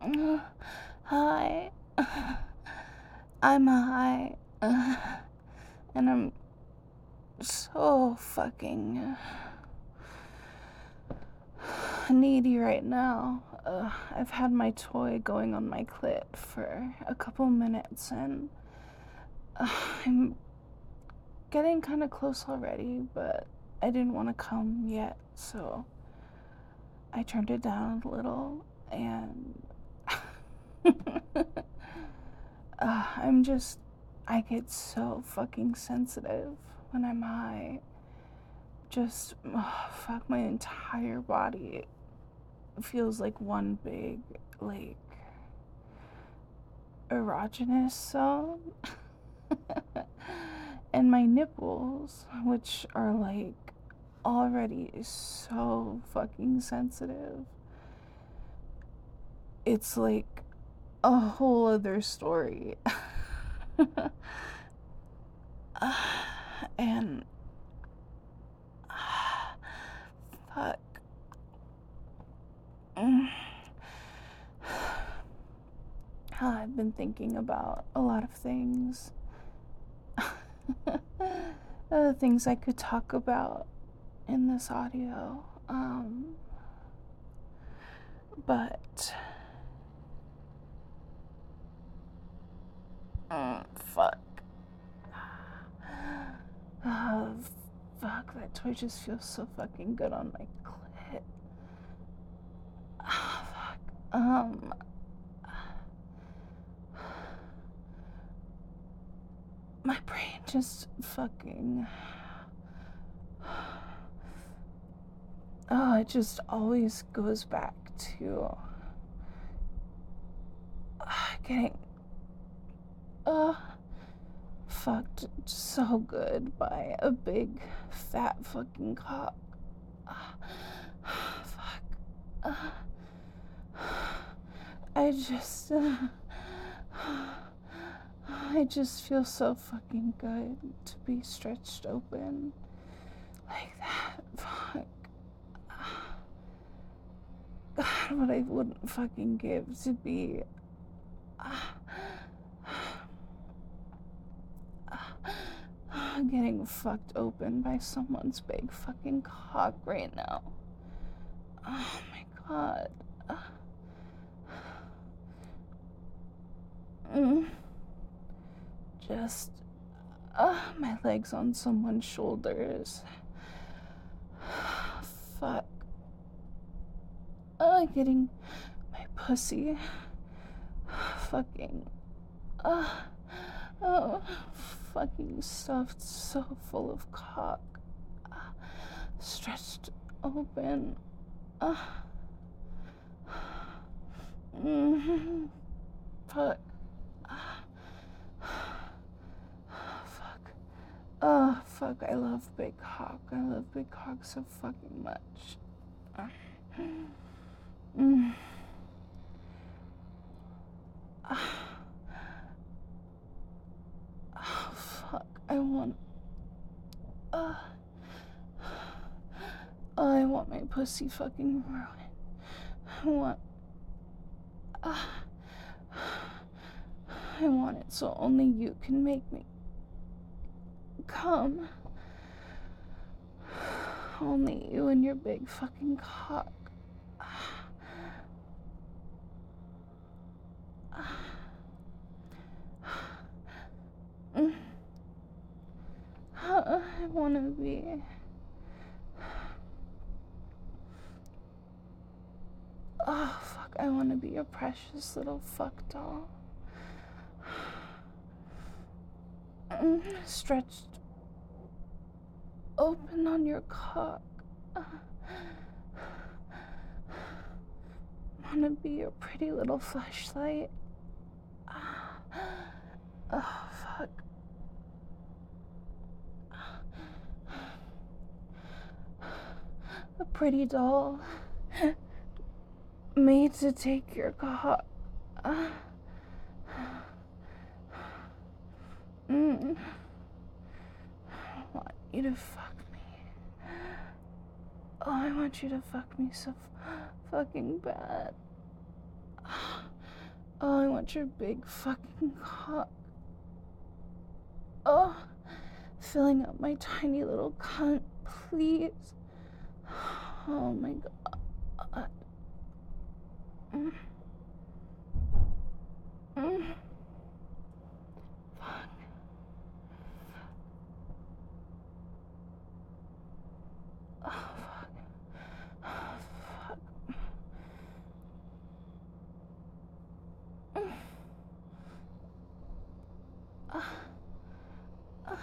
Hi. I'm high. And I'm so fucking needy right now. I've had my toy going on my clit for a couple minutes and I'm getting kind of close already, but I didn't want to come yet, so I turned it down a little and I get so fucking sensitive when I'm high. Just, fuck, my entire body feels like one big, like, erogenous zone. And my nipples, which are like already so fucking sensitive, it's like a whole other story. And fuck. I've been thinking about a lot of things. Things I could talk about in this audio. But fuck. Oh, fuck, that toy just feels so fucking good on my clit. Fuck. My brain just fucking. Oh, it just always goes back to getting fucked so good by a big fat fucking cock. Fuck. I just feel so fucking good to be stretched open like that. Fuck. God, what I wouldn't fucking give to be getting fucked open by someone's big fucking cock right now. Oh my god. Just my legs on someone's shoulders. Fuck. Getting my pussy fucking oh, fucking stuffed so full of cock, stretched open. Fuck. Fuck. Oh, fuck, I love big cock. I love big cock so fucking much. Oh, fuck, I want my pussy fucking ruined. I want it so only you can make me come. Only you and your big fucking cock. I wanna be. Oh, fuck, I wanna be your precious little fuck doll. Stretched open on your cock. Wanna be your pretty little flashlight. Oh, fuck. A pretty doll made to take your cock. I want you to fuck me. Oh, I want you to fuck me so fucking bad. Oh, I want your big fucking cock. Oh, filling up my tiny little cunt, please. Oh my god. Mm. Mm. Fuck. Oh, fuck. Oh, fuck. Mm. Uh,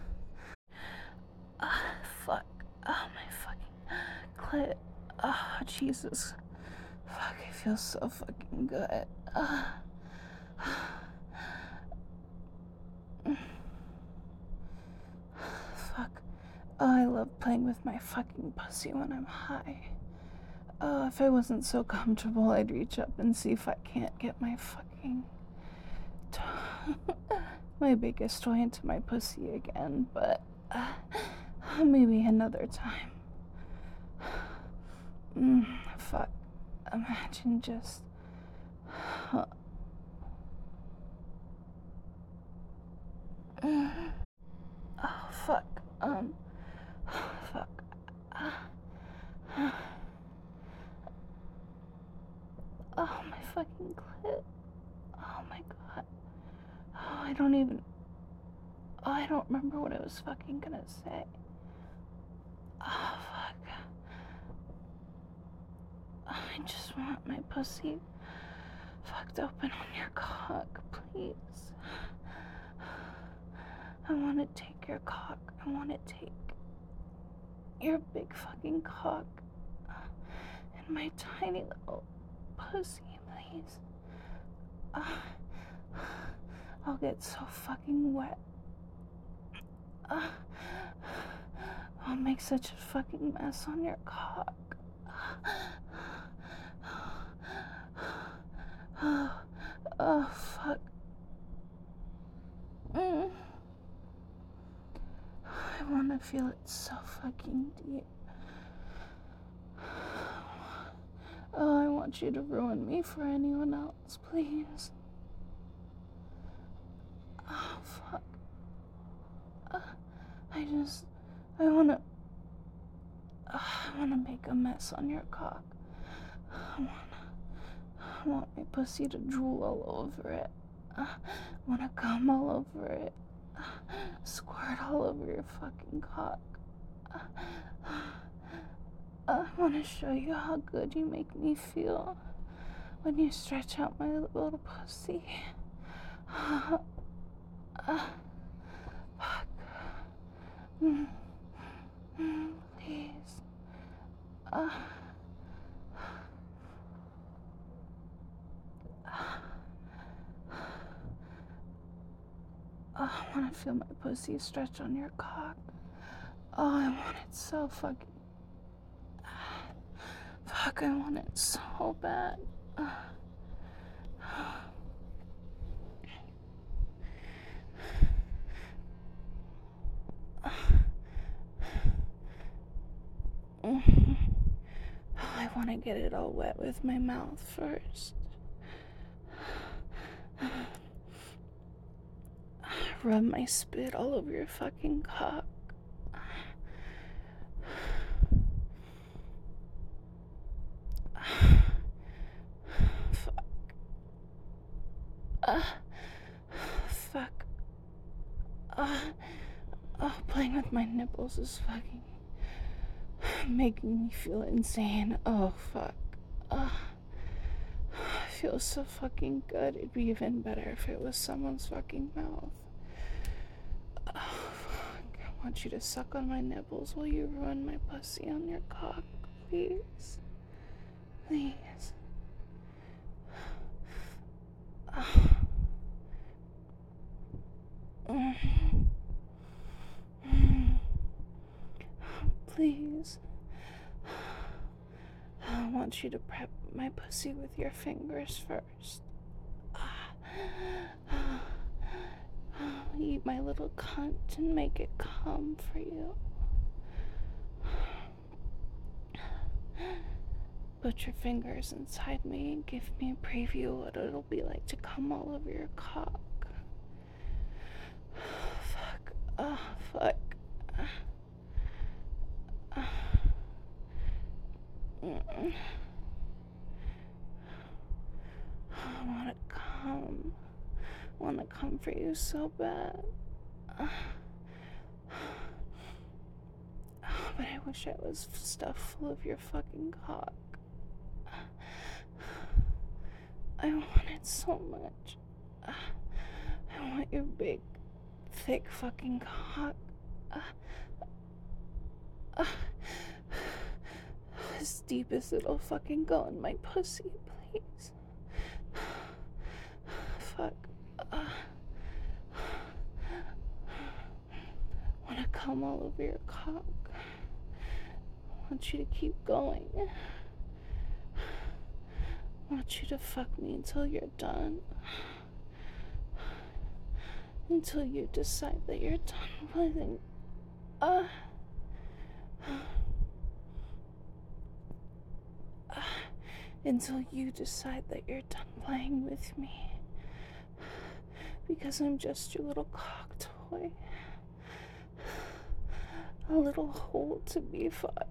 fuck. Oh, my fucking clit. Oh, Jesus. Fuck, it feels so fucking good. Fuck. Oh, I love playing with my fucking pussy when I'm high. Oh, if I wasn't so comfortable, I'd reach up and see if I can't get my fucking my biggest toy into my pussy again, but maybe another time. Fuck. Imagine just. Oh, fuck. Fuck. Oh, my fucking clit. Oh my god. Oh, I don't remember what I was fucking gonna say. Oh, fuck. I just want my pussy fucked open on your cock, please. I want to take your cock. I want to take your big fucking cock and my tiny little pussy, please. I'll get so fucking wet. I'll make such a fucking mess on your cock. Oh, fuck. I want to feel it so fucking deep. Oh, I want you to ruin me for anyone else, please. Oh, fuck. I wanna make a mess on your cock. I want my pussy to drool all over it. I wanna come all over it. Squirt all over your fucking cock. I wanna show you how good you make me feel when you stretch out my little pussy. Fuck. Please. I want to feel my pussy stretch on your cock. Oh, I want it so fucking. Fuck, I want it so bad. I want to get it all wet with my mouth first. Rub my spit all over your fucking cock. Fuck. Fuck. Playing with my nipples is fucking making me feel insane. Oh, fuck. It feels so fucking good. It'd be even better if it was someone's fucking mouth. Oh, fuck. I want you to suck on my nipples while you ruin my pussy on your cock, please. Please. Please. I want you to prep my pussy with your fingers first. I'll eat my little cunt and make it come for you. Put your fingers inside me and give me a preview of what it'll be like to come all over your cock. Fuck. Fuck. I wanna come for you so bad. But I wish I was stuffed full of your fucking cock. I want it so much. I want your big, thick fucking cock. As deep as it'll fucking go in my pussy, please. Fuck. Wanna come all over your cock. Want you to keep going. Want you to fuck me until you're done. Until you decide that you're done playing. Until you decide that you're done playing with me. Because I'm just your little cock toy. A little hole to be fucked.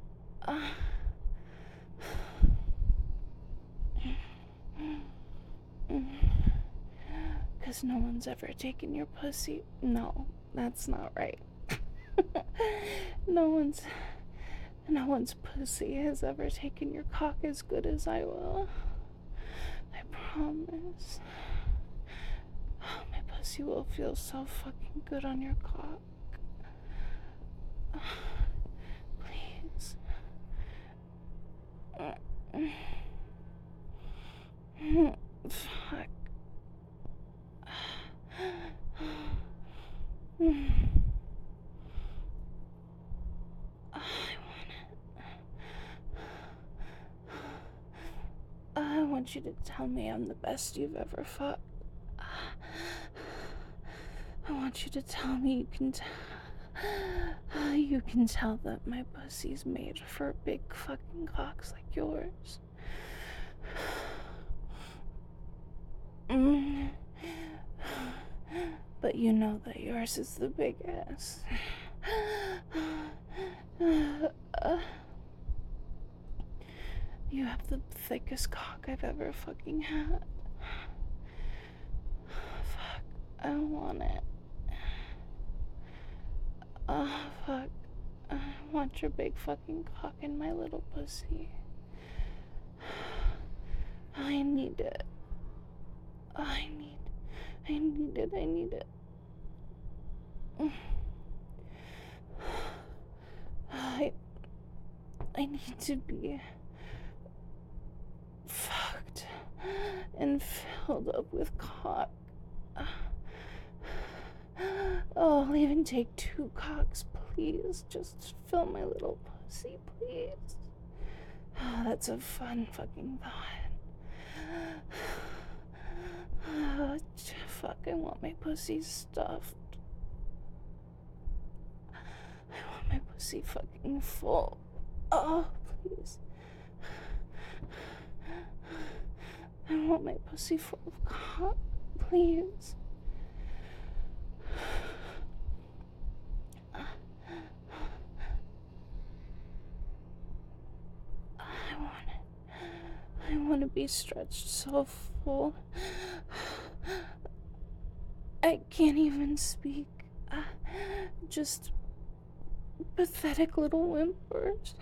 Because no one's ever taken your pussy. No, that's not right. No one's pussy has ever taken your cock as good as I will. I promise. My pussy will feel so fucking good on your cock. Please. Fuck. I want you to tell me I'm the best you've ever fucked. I want you to tell me you can tell that my pussy's made for big fucking cocks like yours. But you know that yours is the biggest. You have the thickest cock I've ever fucking had. Fuck, I want it. Fuck, I want your big fucking cock in my little pussy. I need it. I need it. I need to be fucked and filled up with cock. Oh, I'll even take 2 cocks, please. Just fill my little pussy, please. Oh, that's a fun fucking thought. Oh, fuck, I want my pussy stuffed. I want my pussy fucking full. Oh, please. I want my pussy full of cock, please. I want to be stretched so full. I can't even speak. Just pathetic little whimpers.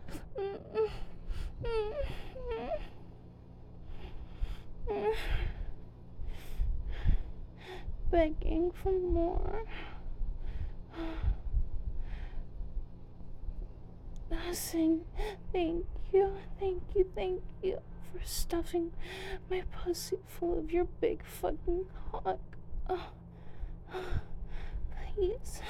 Begging for more. Saying thank you for stuffing my pussy full of your big fucking cock. Please.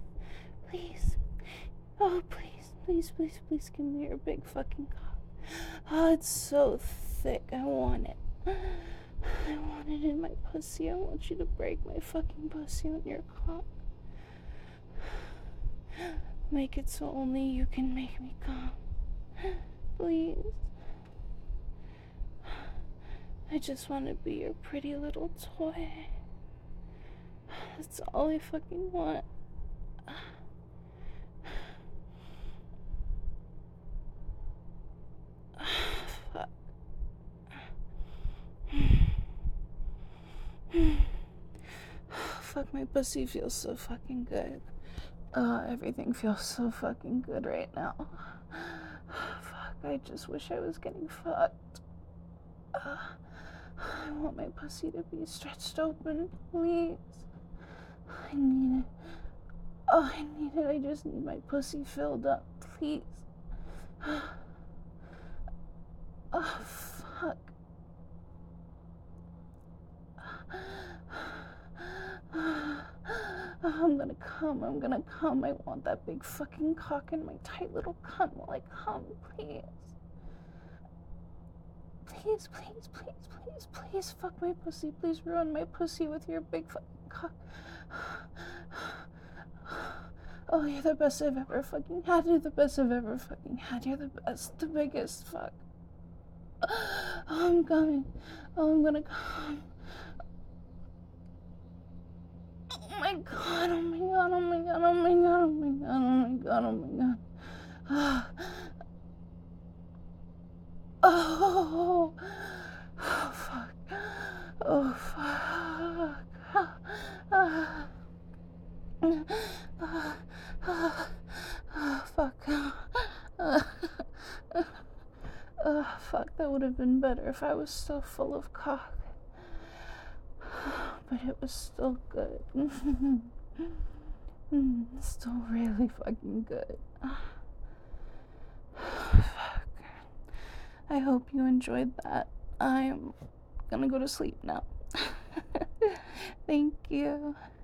Oh, please give me your big fucking cock. Oh, it's so thick. I want it. I want it in my pussy. I want you to break my fucking pussy on your cock. Make it so only you can make me come. Please. I just want to be your pretty little toy. That's all I fucking want. Fuck. Fuck, my pussy feels so fucking good. Everything feels so fucking good right now. Fuck, I just wish I was getting fucked. I want my pussy to be stretched open, please. I need it. Oh, I need it. I just need my pussy filled up, please. Oh, fuck. I'm gonna come. I want that big fucking cock in my tight little cunt while I come, please. Please, please, please, please, please fuck my pussy. Please ruin my pussy with your big fucking cock. Oh, you're the best I've ever fucking had. You're the best I've ever fucking had. You're the best, the biggest. Fuck. Oh, I'm coming. Oh, I'm gonna come. Oh my god, oh my god, oh my god, oh my god, oh my god, oh my god, oh my god. Oh, oh fuck. Oh fuck. Fuck. Fuck, that would have been better if I was still full of cock. But it was still good. Still really fucking good. Fuck. I hope you enjoyed that. I'm gonna go to sleep now. Thank you.